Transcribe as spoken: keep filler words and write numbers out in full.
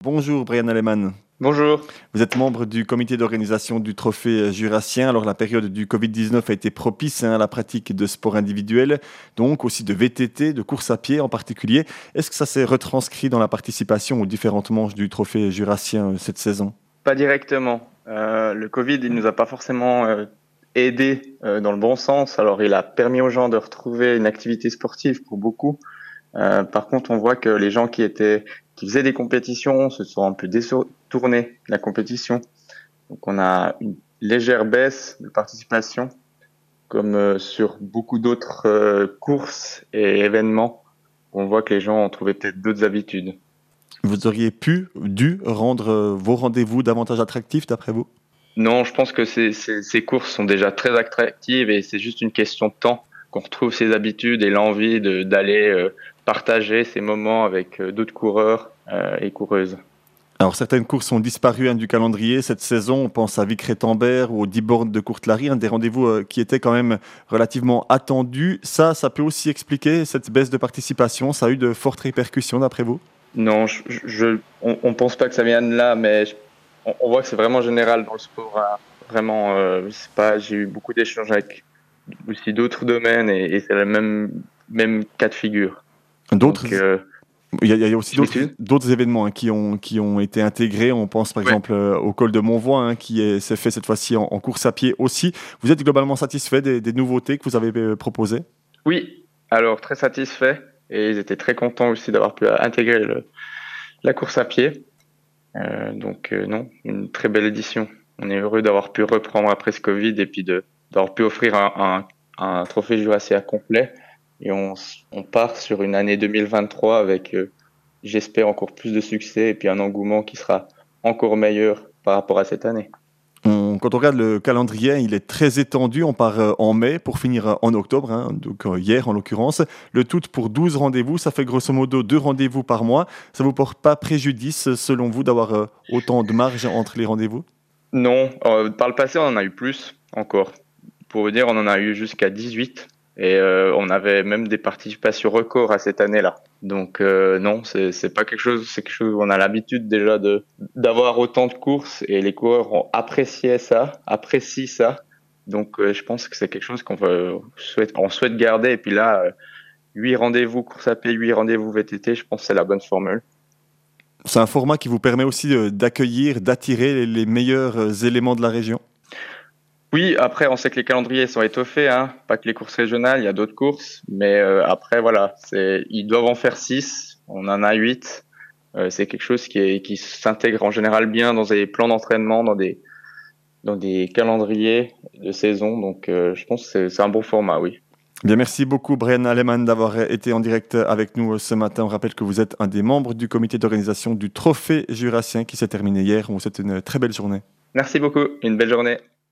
Bonjour Brian Aleman. Bonjour. Vous êtes membre du comité d'organisation du Trophée Jurassien. Alors la période du covid dix-neuf a été propice hein, à la pratique de sport individuel, donc aussi de V T T, de course à pied en particulier. Est-ce que ça s'est retranscrit dans la participation aux différentes manches du Trophée Jurassien euh, cette saison? Pas directement. Euh, le Covid, il nous a pas forcément euh, aidé euh, dans le bon sens. Alors, il a permis aux gens de retrouver une activité sportive pour beaucoup. Euh, par contre, on voit que les gens qui étaient, qui faisaient des compétitions se sont un peu détournés de la compétition. Donc, on a une légère baisse de participation, comme euh, sur beaucoup d'autres euh, courses et événements. On voit que les gens ont trouvé peut-être d'autres habitudes. Vous auriez pu, dû rendre euh, vos rendez-vous davantage attractifs d'après vous? Non, je pense que ces, ces, ces courses sont déjà très attractives et c'est juste une question de temps qu'on retrouve ses habitudes et l'envie de, d'aller euh, partager ces moments avec euh, d'autres coureurs euh, et coureuses. Alors certaines courses ont disparu hein, du calendrier cette saison. On pense à Vic-Rétambert ou au dix bornes de Courtelary, hein, des rendez-vous euh, qui étaient quand même relativement attendus. Ça, ça peut aussi expliquer cette baisse de participation. Ça a eu de fortes répercussions d'après vous? Non, je, je, on, on pense pas que ça vienne là, mais je- on, on voit que c'est vraiment général dans le sport, hein. Vraiment, euh, je sais pas, j'ai eu beaucoup d'échanges avec aussi d'autres domaines et, et c'est le même même cas de figure. D'autres, Donc, euh, il y a, il y a aussi je d'autres, m'excuse. d'autres événements hein, qui ont, qui ont été intégrés. On pense par Ouais. exemple euh, au col de Montvoix hein, qui est- s'est fait cette fois-ci en, en course à pied aussi. Vous êtes globalement satisfait des, des nouveautés que vous avez euh, proposées? Oui, alors très satisfait et ils étaient très contents aussi d'avoir pu intégrer le, la course à pied. Euh, donc euh, non, une très belle édition. On est heureux d'avoir pu reprendre après ce Covid et puis de d'avoir pu offrir un, un, un trophée Jurassien complet. Et on, s- on part sur une année deux mille vingt-trois avec, euh, j'espère, encore plus de succès et puis un engouement qui sera encore meilleur par rapport à cette année. On- quand on regarde le calendrier, il est très étendu. On part euh, en mai pour finir euh, en octobre, hein, donc euh, hier en l'occurrence. Le tout pour douze rendez-vous, ça fait grosso modo deux rendez-vous par mois. Ça vous porte pas préjudice, euh, selon vous, d'avoir euh, autant de marge entre les rendez-vous? Non, euh, par le passé, on en a eu plus encore. Pour vous dire, on en a eu jusqu'à dix-huit et euh, on avait même des participations records à cette année-là. Donc euh, non, c'est c'est pas quelque chose, c'est quelque chose où on a l'habitude déjà de d'avoir autant de courses et les coureurs ont apprécié ça, apprécient ça. Donc euh, je pense que c'est quelque chose qu'on veut souhaite on souhaite garder et puis là euh, huit rendez-vous course à pied, huit rendez-vous V T T, je pense que c'est la bonne formule. C'est un format qui vous permet aussi euh, d'accueillir, d'attirer les, les meilleurs euh, éléments de la région. Oui, après, on sait que les calendriers sont étoffés, hein. Pas que les courses régionales, il y a d'autres courses. Mais euh, après, voilà, c'est, ils doivent en faire six. On en a huit. Euh, c'est quelque chose qui est, qui s'intègre en général bien dans des plans d'entraînement, dans des, dans des calendriers de saison. Donc, euh, je pense que c'est, c'est un bon format, oui. Bien, merci beaucoup Brian Aleman d'avoir été en direct avec nous euh, ce matin. On rappelle que vous êtes un des membres du comité d'organisation du Trophée Jurassien qui s'est terminé hier. On vous souhaite une très belle journée. Merci beaucoup. Une belle journée.